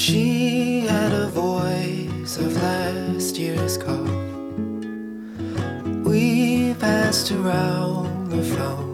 She had a voice of last year's cough. We passed around the phone.